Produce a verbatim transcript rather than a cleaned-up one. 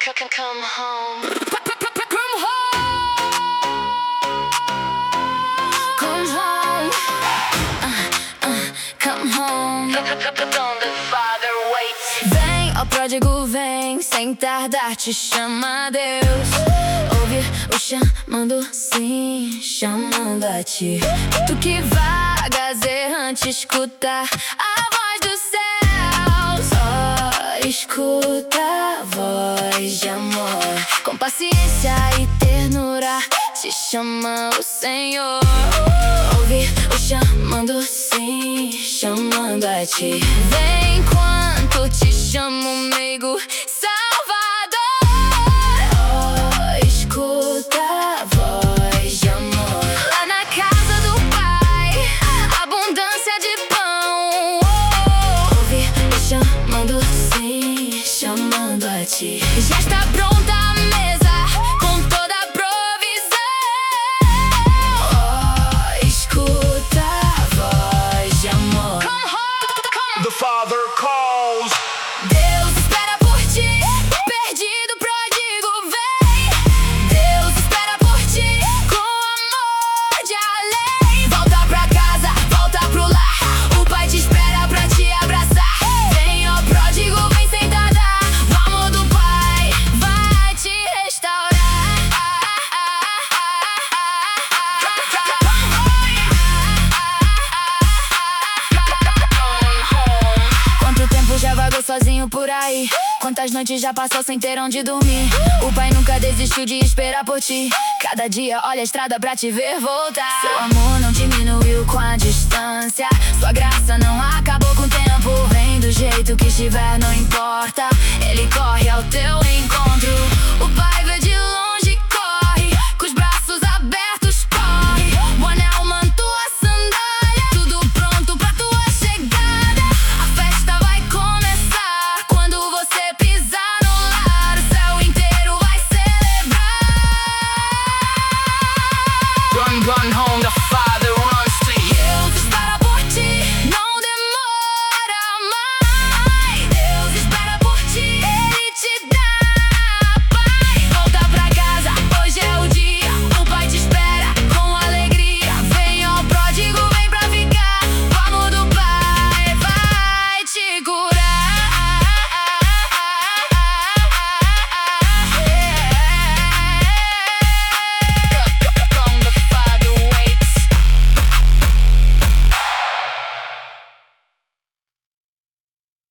Come, come home. Come home. Come home. Uh, uh, come home. The Father waits. Vem, ó pródigo, vem, sem tardar te chama Deus. Ouve o chamando, sim, chamando a ti. Tu que vagas errante, escuta a voz do céu. Só escuta a voz de amor. Com paciência e ternura te chama o Senhor. Ouve o chamando, sim, chamando a ti. Vem enquanto te chamo, meigo Salvador. Oh, escuta a voz de amor. Lá na casa do Pai, abundância de pão. Oh, ouve o chamando, sim, chamando a ti. Já está pronta a mesa com toda a provisão. Oh, escuta a voz de amor. Come home, come. The Father calls. Deus espera por ti, perdido, pródigo, vem. Deus espera por ti, com amor de além. Volta pra casa, volta pro lar. O Pai te espera pra te abraçar. Vem, ó pródigo, vem sem tardar. O amor do Pai vai te restaurar. Quanto tempo já vagou sozinho por aí? Quantas noites já passou sem ter onde dormir? O Pai nunca desistiu de esperar por ti. Cada dia olha a estrada pra te ver voltar. Seu amor não diminuiu com a distância. Sua graça não acabou com o tempo. Vem do jeito que estiver, não importa. Ele corre ao teu encontro.